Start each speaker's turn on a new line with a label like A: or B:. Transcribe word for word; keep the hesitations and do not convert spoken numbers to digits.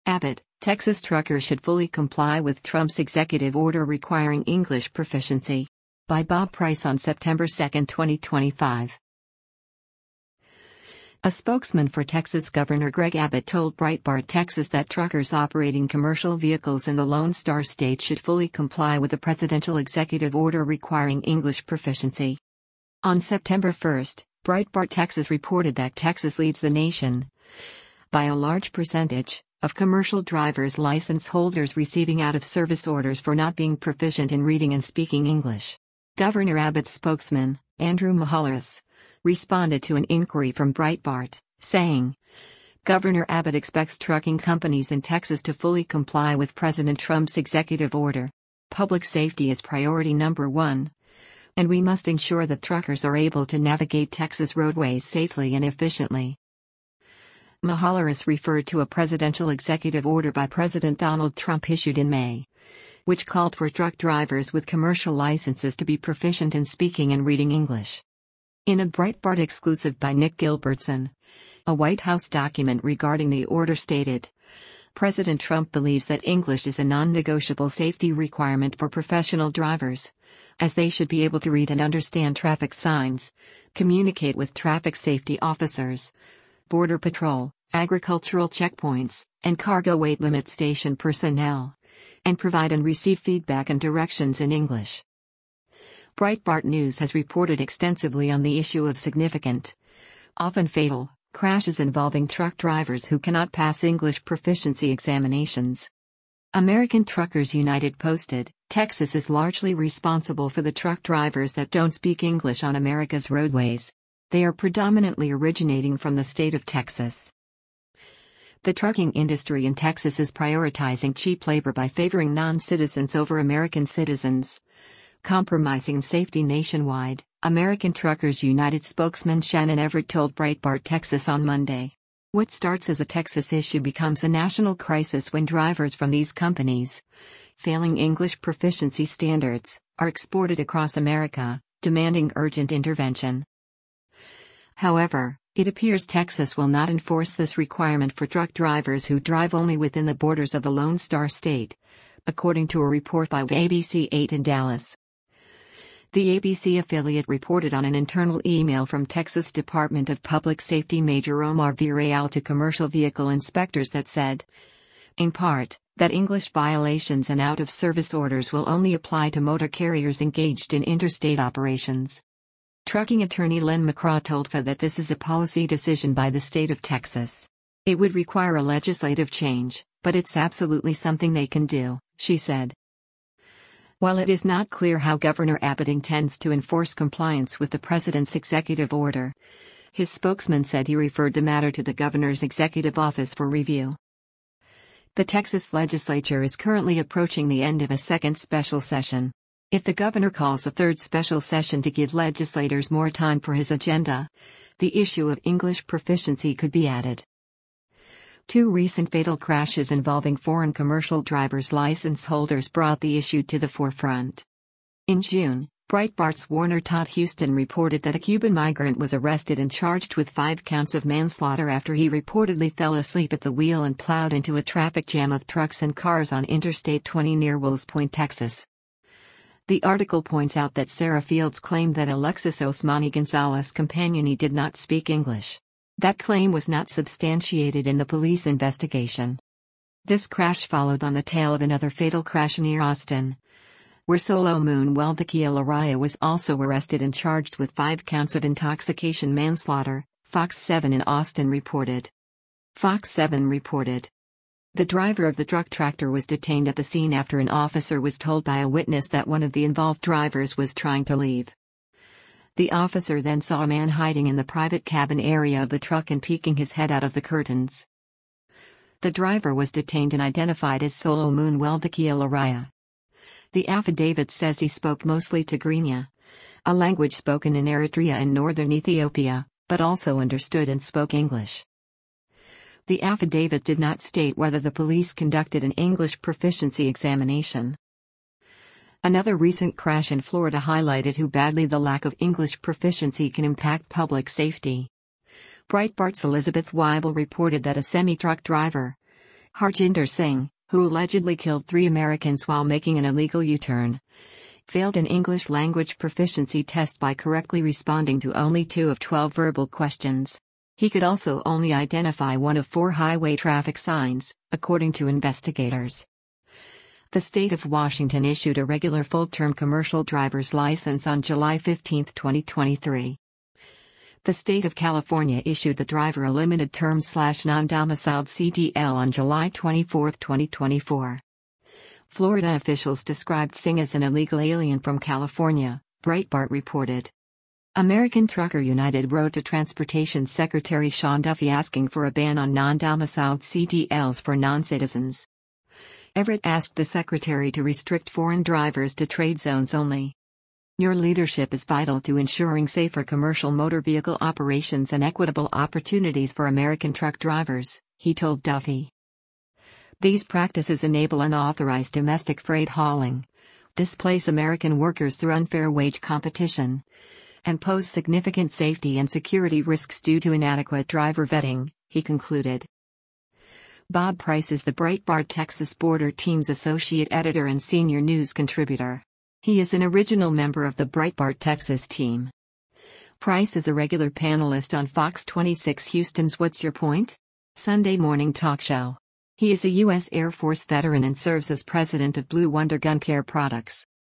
A: Abbott, Texas truckers should fully comply with Trump's executive order requiring English proficiency. By Bob Price on September second, twenty twenty-five. A spokesman for Texas Governor Greg Abbott told Breitbart Texas that truckers operating commercial vehicles in the Lone Star State should fully comply with the presidential executive order requiring English proficiency. On September first, Breitbart Texas reported that Texas leads the nation by a large percentage of commercial driver's license holders receiving out-of-service orders for not being proficient in reading and speaking English. Governor Abbott's spokesman, Andrew Mihaljevic, responded to an inquiry from Breitbart, saying, Governor Abbott expects trucking companies in Texas to fully comply with President Trump's executive order. Public safety is priority number one, and we must ensure that truckers are able to navigate Texas roadways safely and efficiently. Mihaljevic referred to a presidential executive order by President Donald Trump issued in May, which called for truck drivers with commercial licenses to be proficient in speaking and reading English. In a Breitbart exclusive by Nick Gilbertson, a White House document regarding the order stated, President Trump believes that English is a non-negotiable safety requirement for professional drivers, as they should be able to read and understand traffic signs, communicate with traffic safety officers, Border Patrol, agricultural checkpoints, and cargo weight limit station personnel, and provide and receive feedback and directions in English. Breitbart News has reported extensively on the issue of significant, often fatal, crashes involving truck drivers who cannot pass English proficiency examinations. American Truckers United posted, Texas is largely responsible for the truck drivers that don't speak English on America's roadways. They are predominantly originating from the state of Texas. The trucking industry in Texas is prioritizing cheap labor by favoring non-citizens over American citizens, compromising safety nationwide, American Truckers United spokesman Shannon Everett told Breitbart Texas on Monday. What starts as a Texas issue becomes a national crisis when drivers from these companies, failing English proficiency standards, are exported across America, demanding urgent intervention. However, it appears Texas will not enforce this requirement for truck drivers who drive only within the borders of the Lone Star State, according to a report by A B C eight in Dallas. The A B C affiliate reported on an internal email from Texas Department of Public Safety Major Omar Villarreal to commercial vehicle inspectors that said, in part, that English violations and out-of-service orders will only apply to motor carriers engaged in interstate operations. Trucking attorney Lynn McCraw told F A that this is a policy decision by the state of Texas. It would require a legislative change, but it's absolutely something they can do, she said. While it is not clear how Governor Abbott intends to enforce compliance with the president's executive order, his spokesman said he referred the matter to the governor's executive office for review. The Texas legislature is currently approaching the end of a second special session. If the governor calls a third special session to give legislators more time for his agenda, the issue of English proficiency could be added. Two recent fatal crashes involving foreign commercial driver's license holders brought the issue to the forefront. In June, Breitbart's Warner Todd Houston reported that a Cuban migrant was arrested and charged with five counts of manslaughter after he reportedly fell asleep at the wheel and plowed into a traffic jam of trucks and cars on Interstate twenty near Wills Point, Texas. The article points out that Sarah Fields claimed that Alexis Osmani Gonzalez companion did not speak English. That claim was not substantiated in the police investigation. This crash followed on the tail of another fatal crash near Austin, where Solomon Weldakia Laraya was also arrested and charged with five counts of intoxication manslaughter, Fox seven in Austin reported. Fox seven reported. The driver of the truck tractor was detained at the scene after an officer was told by a witness that one of the involved drivers was trying to leave. The officer then saw a man hiding in the private cabin area of the truck and peeking his head out of the curtains. The driver was detained and identified as Solomon Weldakia Laraya. The affidavit says he spoke mostly Tigrinya, a language spoken in Eritrea and northern Ethiopia, but also understood and spoke English. The affidavit did not state whether the police conducted an English proficiency examination. Another recent crash in Florida highlighted how badly the lack of English proficiency can impact public safety. Breitbart's Elizabeth Weibel reported that a semi-truck driver, Harjinder Singh, who allegedly killed three Americans while making an illegal U-turn, failed an English language proficiency test by correctly responding to only two of twelve verbal questions. He could also only identify one of four highway traffic signs, according to investigators. The state of Washington issued a regular full-term commercial driver's license on July fifteenth, twenty twenty-three. The state of California issued the driver a limited term slash non-domiciled C D L on July twenty-fourth, twenty twenty-four. Florida officials described Singh as an illegal alien from California, Breitbart reported. American Trucker United wrote to Transportation Secretary Sean Duffy asking for a ban on non-domiciled C D Ls for non-citizens. Everett asked the secretary to restrict foreign drivers to trade zones only. Your leadership is vital to ensuring safer commercial motor vehicle operations and equitable opportunities for American truck drivers, he told Duffy. These practices enable unauthorized domestic freight hauling, displace American workers through unfair wage competition, and pose significant safety and security risks due to inadequate driver vetting, he concluded. Bob Price is the Breitbart Texas Border Team's associate editor and senior news contributor. He is an original member of the Breitbart Texas team. Price is a regular panelist on Fox twenty-six Houston's What's Your Point? Sunday morning talk show. He is a U S Air Force veteran and serves as president of Blue Wonder Gun Care Products.